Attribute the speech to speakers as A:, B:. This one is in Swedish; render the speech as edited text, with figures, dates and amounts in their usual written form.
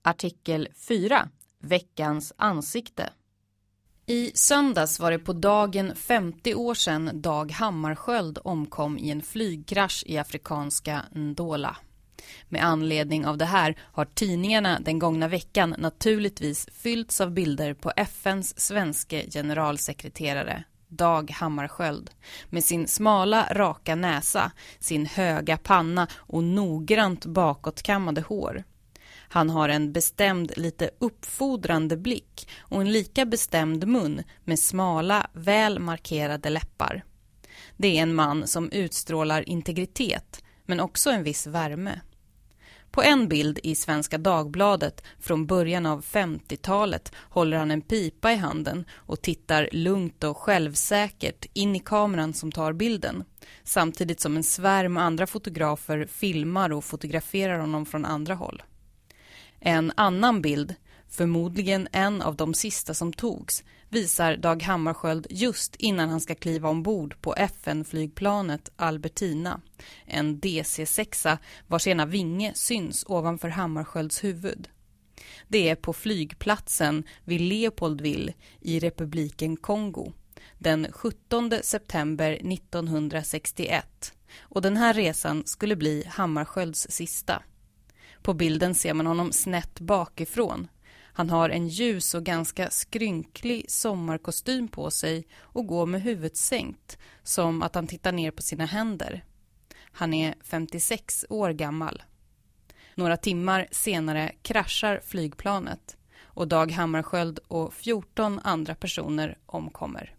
A: Artikel 4. Veckans ansikte. I söndags var det på dagen 50 år sedan Dag Hammarskjöld omkom i en flygkrasch i afrikanska Ndola. Med anledning av det här har tidningarna den gångna veckan naturligtvis fyllts av bilder på FNs svenske generalsekreterare Dag Hammarskjöld med sin smala raka näsa, sin höga panna och noggrant bakåtkammade hår. Han har en bestämd, lite uppfordrande blick och en lika bestämd mun med smala, väl markerade läppar. Det är en man som utstrålar integritet, men också en viss värme. På en bild i Svenska Dagbladet från början av 50-talet håller han en pipa i handen och tittar lugnt och självsäkert in i kameran som tar bilden, samtidigt som en svärm andra fotografer filmar och fotograferar honom från andra håll. En annan bild, förmodligen en av de sista som togs, visar Dag Hammarskjöld just innan han ska kliva ombord på FN-flygplanet Albertina, en DC-6 vars ena vinge syns ovanför Hammarskjölds huvud. Det är på flygplatsen vid Leopoldville i republiken Kongo den 17 september 1961, och den här resan skulle bli Hammarskjölds sista. På bilden ser man honom snett bakifrån. Han har en ljus och ganska skrynklig sommarkostym på sig och går med huvudet sänkt, som att han tittar ner på sina händer. Han är 56 år gammal. Några timmar senare kraschar flygplanet och Dag Hammarskjöld och 14 andra personer omkommer.